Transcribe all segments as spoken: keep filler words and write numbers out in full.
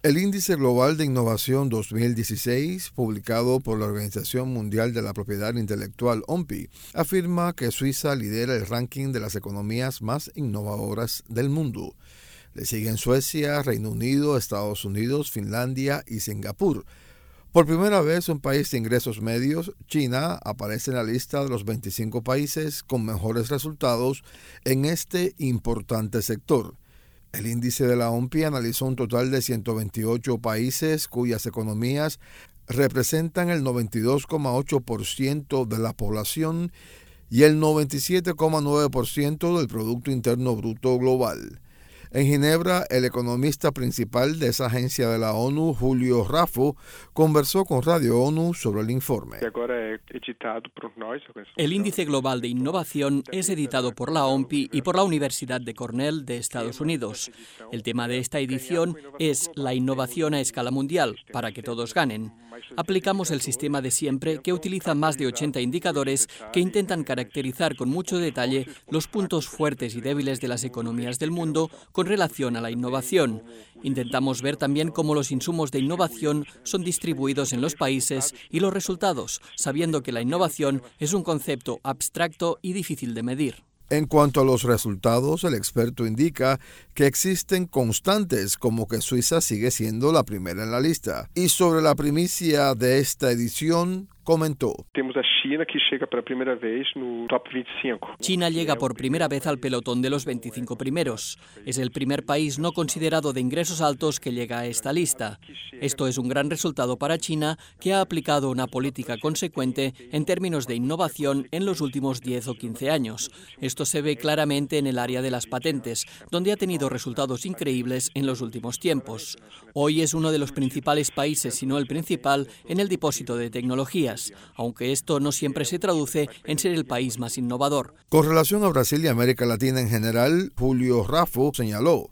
El Índice Global de Innovación dos mil dieciséis, publicado por la Organización Mundial de la Propiedad Intelectual O M P I, afirma que Suiza lidera el ranking de las economías más innovadoras del mundo. Le siguen Suecia, Reino Unido, Estados Unidos, Finlandia y Singapur. Por primera vez, un país de ingresos medios, China, aparece en la lista de los veinticinco países con mejores resultados en este importante sector. El índice de la O M P I analizó un total de ciento veintiocho países cuyas economías representan el noventa y dos coma ocho por ciento de la población y el noventa y siete coma nueve por ciento del Producto Interno Bruto global. En Ginebra, el economista principal de esa agencia de la ONU, Julio Raffo, conversó con Radio ONU sobre el informe. El Índice Global de Innovación es editado por la O M P I y por la Universidad de Cornell de Estados Unidos. El tema de esta edición es la innovación a escala mundial, para que todos ganen. Aplicamos el sistema de siempre, que utiliza más de ochenta indicadores que intentan caracterizar con mucho detalle los puntos fuertes y débiles de las economías del mundo con relación a la innovación. Intentamos ver también cómo los insumos de innovación son distribuidos en los países y los resultados, sabiendo que la innovación es un concepto abstracto y difícil de medir. En cuanto a los resultados, el experto indica que existen constantes como que Suiza sigue siendo la primera en la lista. Y sobre la primicia de esta edición, comentó. China llega por primera vez al pelotón de los veinticinco primeros. Es el primer país no considerado de ingresos altos que llega a esta lista. Esto es un gran resultado para China, que ha aplicado una política consecuente en términos de innovación en los últimos diez o quince años. Esto se ve claramente en el área de las patentes, donde ha tenido resultados increíbles en los últimos tiempos. Hoy es uno de los principales países, si no el principal, en el depósito de tecnología, aunque esto no siempre se traduce en ser el país más innovador. Con relación a Brasil y América Latina en general, Julio Raffo señaló.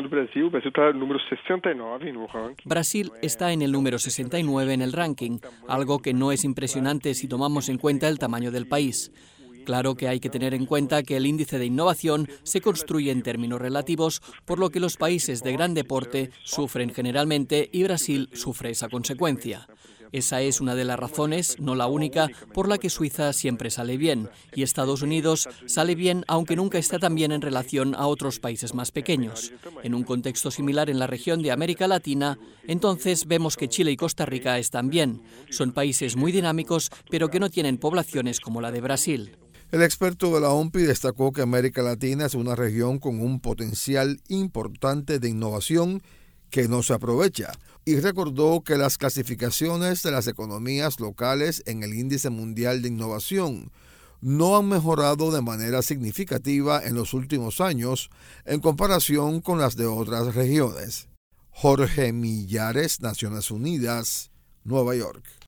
Brasil está en el número sesenta y nueve en el ranking, algo que no es impresionante si tomamos en cuenta el tamaño del país. Claro que hay que tener en cuenta que el índice de innovación se construye en términos relativos, por lo que los países de gran porte sufren generalmente y Brasil sufre esa consecuencia. Esa es una de las razones, no la única, por la que Suiza siempre sale bien y Estados Unidos sale bien, aunque nunca está tan bien en relación a otros países más pequeños. En un contexto similar en la región de América Latina, entonces vemos que Chile y Costa Rica están bien. Son países muy dinámicos, pero que no tienen poblaciones como la de Brasil. El experto de la O M P I destacó que América Latina es una región con un potencial importante de innovación que no se aprovecha, y recordó que las clasificaciones de las economías locales en el Índice Mundial de Innovación no han mejorado de manera significativa en los últimos años en comparación con las de otras regiones. Jorge Millares, Naciones Unidas, Nueva York.